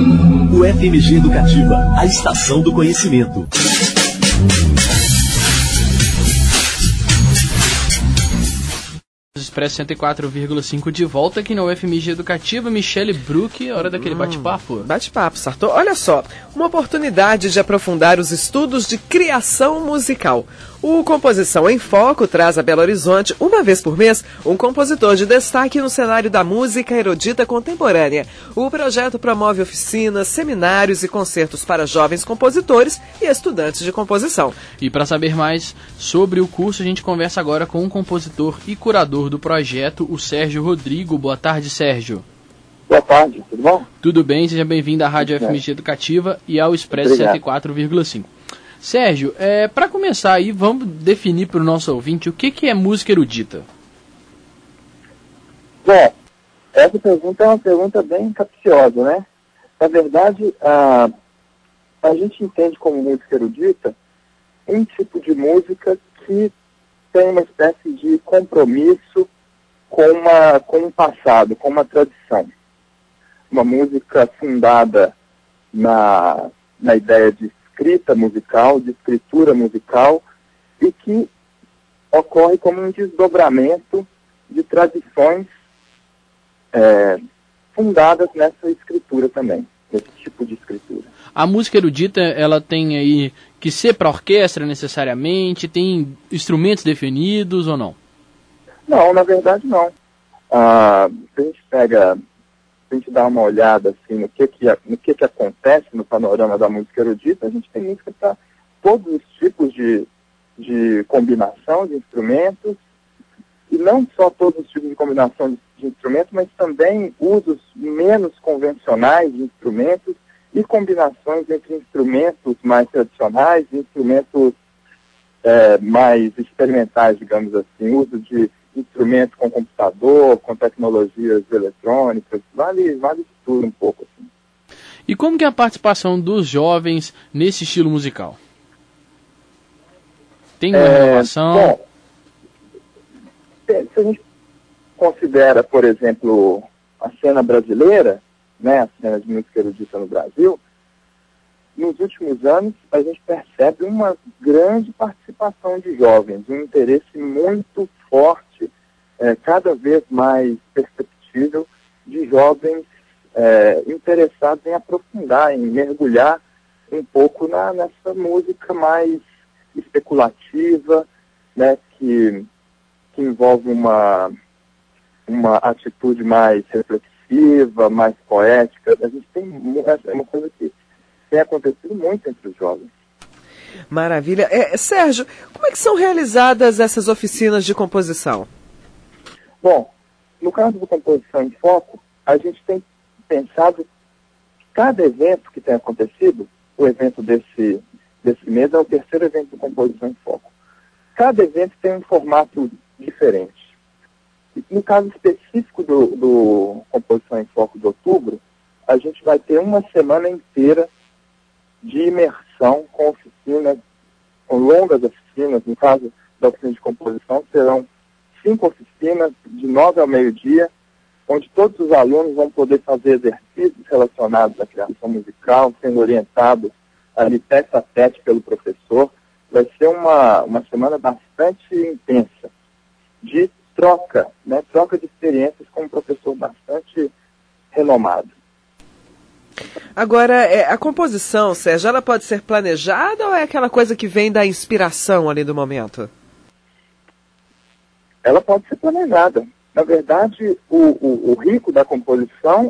O FMG Educativa, a estação do conhecimento. Expresso 104,5 de volta aqui na UFMG Educativa. Michele Bruck, hora daquele bate-papo. Bate-papo, Sartor. Olha só, uma oportunidade de aprofundar os estudos de criação musical. O Composição em Foco traz a Belo Horizonte, uma vez por mês, um compositor de destaque no cenário da música erudita contemporânea. O projeto promove oficinas, seminários e concertos para jovens compositores e estudantes de composição. E para saber mais sobre o curso, a gente conversa agora com um compositor e curador do projeto, o Sérgio Rodrigo. Boa tarde, Sérgio. Boa tarde, tudo bom? Tudo bem, seja bem-vindo à Rádio FMG Educativa e ao Expresso 104,5. Sérgio, para começar aí, vamos definir para o nosso ouvinte o que é música erudita. Bom, essa pergunta é uma pergunta bem capciosa, né? Na verdade, a gente entende como música erudita um tipo de música que tem uma espécie de compromisso com um passado, com uma tradição. Uma música fundada na ideia de escrita musical, de escritura musical, e que ocorre como um desdobramento de tradições fundadas nessa escritura também, nesse tipo de escritura. A música erudita, ela tem aí que ser para orquestra necessariamente? Tem instrumentos definidos ou não? Não, na verdade não. Se a gente dá uma olhada assim, no que acontece no panorama da música erudita, a gente tem música para todos os tipos de combinação de instrumentos, e não só todos os tipos de combinação de instrumentos, mas também usos menos convencionais de instrumentos e combinações entre instrumentos mais tradicionais e instrumentos mais experimentais, digamos assim, uso de instrumentos com computador, com tecnologias eletrônicas, vale de tudo um pouco. Assim. E como que é a participação dos jovens nesse estilo musical? Tem uma renovação? Bom, se a gente considera, por exemplo, a cena brasileira, né, a cena de música erudita no Brasil, nos últimos anos a gente percebe uma grande participação de jovens, um interesse muito forte, cada vez mais perceptível, de jovens interessados em aprofundar, em mergulhar um pouco nessa música mais especulativa, né, que envolve uma atitude mais reflexiva, mais poética. A gente tem uma coisa que tem acontecido muito entre os jovens. Maravilha. Sérgio, como é que são realizadas essas oficinas de composição? Bom, no caso do Composição em Foco, a gente tem pensado que cada evento que tem acontecido, o evento desse mês é o terceiro evento do Composição em Foco. Cada evento tem um formato diferente. No caso específico do Composição em Foco de outubro, a gente vai ter uma semana inteira de imersão com oficinas, com longas oficinas. No caso da oficina de composição, serão 5 oficinas de 9 ao meio-dia, onde todos os alunos vão poder fazer exercícios relacionados à criação musical, sendo orientados ali tete a tete pelo professor. Vai ser uma semana bastante intensa de troca, né? Troca de experiências com um professor bastante renomado. Agora, a composição, Sérgio, ela pode ser planejada ou é aquela coisa que vem da inspiração ali do momento? Ela pode ser planejada. Na verdade, o rico da composição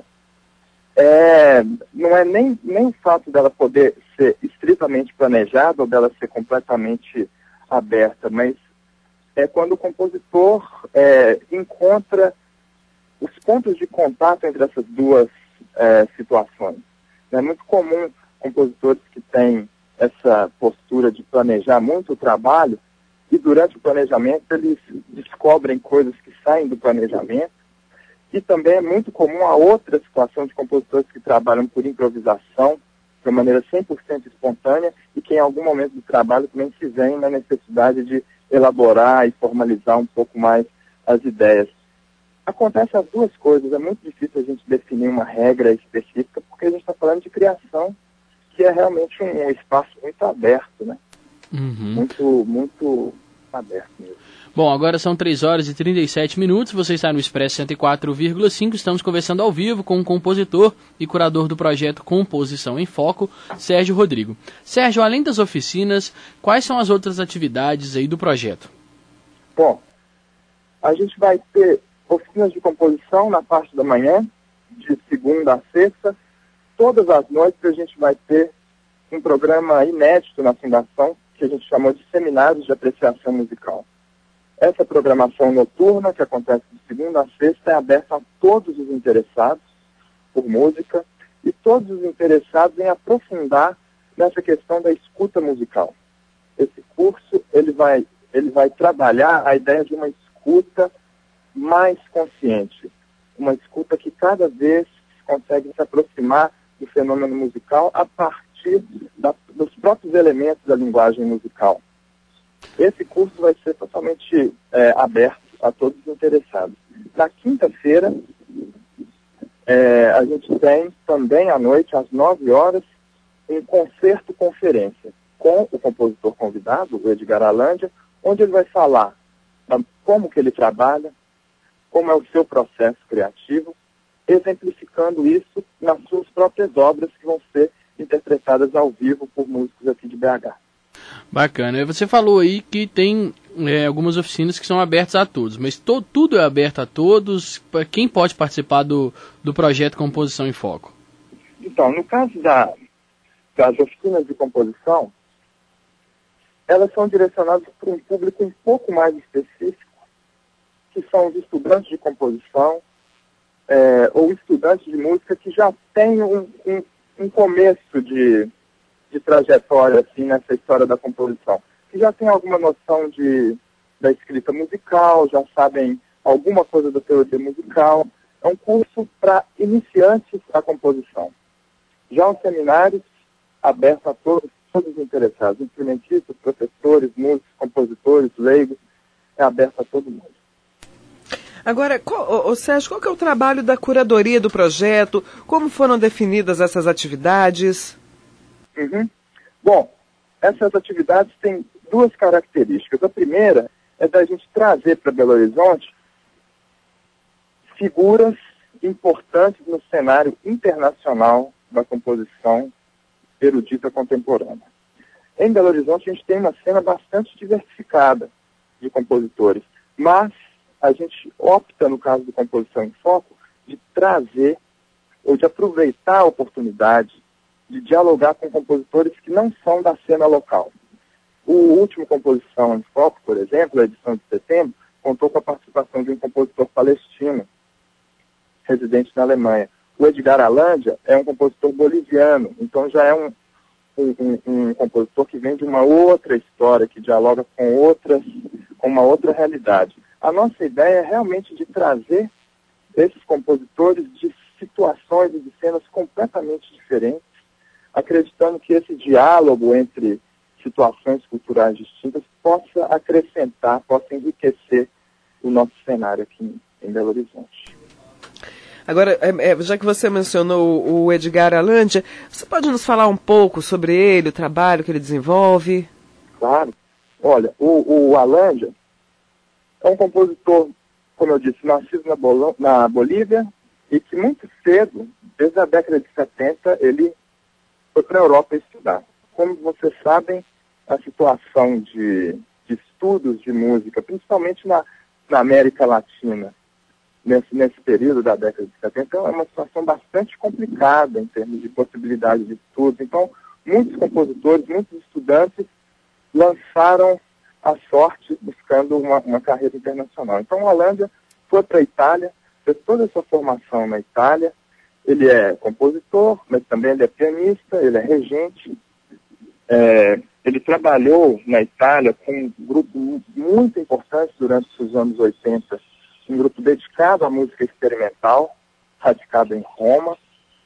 não é nem o fato dela poder ser estritamente planejada ou dela ser completamente aberta, mas é quando o compositor encontra os pontos de contato entre essas duas situações. É muito comum compositores que têm essa postura de planejar muito o trabalho e durante o planejamento eles descobrem coisas que saem do planejamento, e também é muito comum a outra situação de compositores que trabalham por improvisação, de uma maneira 100% espontânea, e que em algum momento do trabalho também se veem na necessidade de elaborar e formalizar um pouco mais as ideias. Acontece as duas coisas, é muito difícil a gente definir uma regra específica, porque a gente está falando de criação, que é realmente um espaço muito aberto, né? Muito aberto mesmo. Bom, agora são 3 horas e 37 minutos, você está no Expresso 104,5, estamos conversando ao vivo com o compositor e curador do projeto Composição em Foco, Sérgio Rodrigo. Sérgio, além das oficinas, quais são as outras atividades aí do projeto? Bom, a gente vai ter oficinas de composição na parte da manhã, de segunda a sexta. Todas as noites a gente vai ter um programa inédito na Fundação, que a gente chamou de Seminários de Apreciação Musical. Essa programação noturna, que acontece de segunda a sexta, é aberta a todos os interessados por música e todos os interessados em aprofundar nessa questão da escuta musical. Esse curso ele vai trabalhar a ideia de uma escuta mais consciente, uma escuta que cada vez consegue se aproximar do fenômeno musical a partir dos próprios elementos da linguagem musical. Esse curso vai ser totalmente aberto a todos os interessados. Na quinta-feira, a gente tem também à noite, às 9 horas, um concerto-conferência com o compositor convidado, o Edgar Alândia, onde ele vai falar como que ele trabalha, como é o seu processo criativo, exemplificando isso nas suas próprias obras que vão ser interpretadas ao vivo por músicos aqui de BH. Bacana. Você falou aí que tem algumas oficinas que são abertas a todos, mas tudo é aberto a todos? Quem pode participar do projeto Composição em Foco? Então, no caso das oficinas de composição, elas são direcionadas para um público um pouco mais específico, que são os estudantes de composição ou estudantes de música que já têm um começo de trajetória assim, nessa história da composição, que já tem alguma noção da escrita musical, já sabem alguma coisa da teoria musical. É um curso para iniciantes à composição. Já os seminários abertos a todos os interessados, instrumentistas, professores, músicos, compositores, leigos, é aberto a todo mundo. Agora, Sérgio, qual que é o trabalho da curadoria do projeto? Como foram definidas essas atividades? Bom, essas atividades têm 2 características. A primeira é da gente trazer para Belo Horizonte figuras importantes no cenário internacional da composição erudita contemporânea. Em Belo Horizonte a gente tem uma cena bastante diversificada de compositores, mas a gente opta, no caso do Composição em Foco, de trazer ou de aproveitar a oportunidade de dialogar com compositores que não são da cena local. O último Composição em Foco, por exemplo, a edição de setembro, contou com a participação de um compositor palestino, residente na Alemanha. O Edgar Alândia é um compositor boliviano, então já é um compositor que vem de uma outra história, que dialoga com uma outra realidade. A nossa ideia é realmente de trazer esses compositores de situações e de cenas completamente diferentes, acreditando que esse diálogo entre situações culturais distintas possa acrescentar, possa enriquecer o nosso cenário aqui em Belo Horizonte. Agora, já que você mencionou o Edgar Alândia, você pode nos falar um pouco sobre ele, o trabalho que ele desenvolve? Claro. Olha, o Alândia é um compositor, como eu disse, nascido na Bolívia e que muito cedo, desde a década de 70, ele foi para a Europa estudar. Como vocês sabem, a situação de estudos de música, principalmente na América Latina, nesse período da década de 70, é uma situação bastante complicada em termos de possibilidade de estudos. Então, muitos compositores, muitos estudantes lançaram a sorte buscando uma carreira internacional. Então, o Alândia foi para a Itália, fez toda a sua formação na Itália. Ele é compositor, mas também ele é pianista, ele é regente. Ele trabalhou na Itália com um grupo muito importante durante os anos 80, um grupo dedicado à música experimental, radicado em Roma.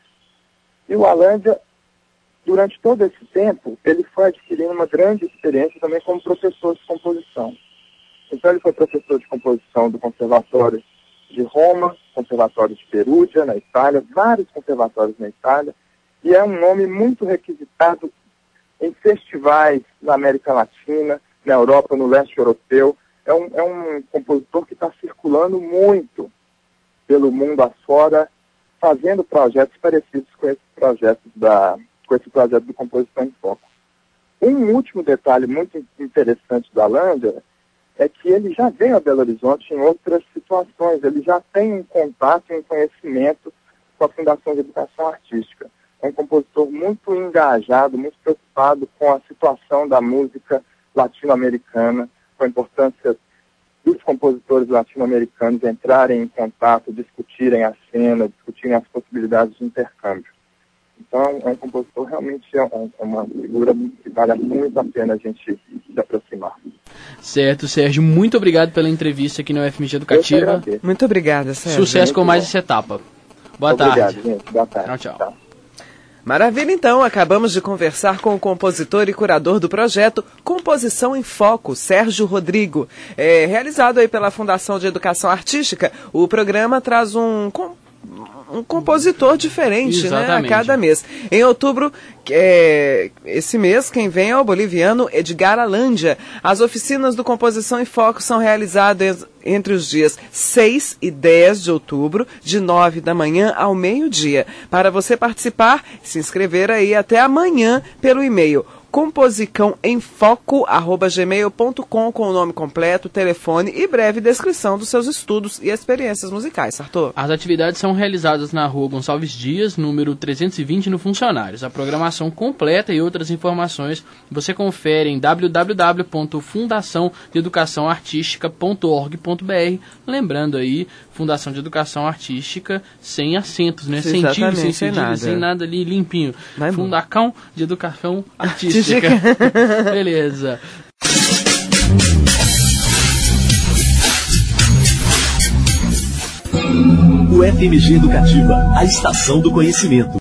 E o Alândia, durante todo esse tempo, ele foi adquirindo uma grande experiência também como professor de composição. Então ele foi professor de composição do Conservatório de Roma, Conservatório de Perugia, na Itália, vários conservatórios na Itália, e é um nome muito requisitado em festivais na América Latina, na Europa, no leste europeu. É um compositor que está circulando muito pelo mundo afora, fazendo projetos parecidos com esse projeto do Composição em Foco. Um último detalhe muito interessante da Lândia é que ele já veio a Belo Horizonte em outras situações, ele já tem um contato e um conhecimento com a Fundação de Educação Artística. É um compositor muito engajado, muito preocupado com a situação da música latino-americana, com a importância dos compositores latino-americanos entrarem em contato, discutirem a cena, discutirem as possibilidades de intercâmbio. Então, é um compositor realmente uma figura que vale muito a pena a gente se aproximar. Certo, Sérgio, muito obrigado pela entrevista aqui na UFMG Educativa. Muito obrigada, Sérgio. Sucesso com mais essa etapa. Boa tarde. Obrigado, gente. Boa tarde. Tchau. Maravilha, então. Acabamos de conversar com o compositor e curador do projeto Composição em Foco, Sérgio Rodrigo. Realizado aí pela Fundação de Educação Artística, o programa traz um compositor diferente, né, a cada mês. Em outubro, esse mês, quem vem é o boliviano Edgar Alândia. As oficinas do Composição em Foco são realizadas entre os dias 6 e 10 de outubro, de 9 da manhã ao meio-dia. Para você participar, se inscrever aí até amanhã pelo e-mail composicãoemfoco@gmail.com com o nome completo, telefone e breve descrição dos seus estudos e experiências musicais, Arthur. As atividades são realizadas na Rua Gonçalves Dias, número 320, no Funcionários. A programação completa e outras informações você confere em www.fundaçãodeeducaçãoartistica.org.br. Lembrando aí, Fundação de Educação Artística sem acentos, né? Sem tiro, sem cedilha, sem nada ali, limpinho. Fundacão de Educação Artística. Beleza. O FMG Educativa, a estação do conhecimento.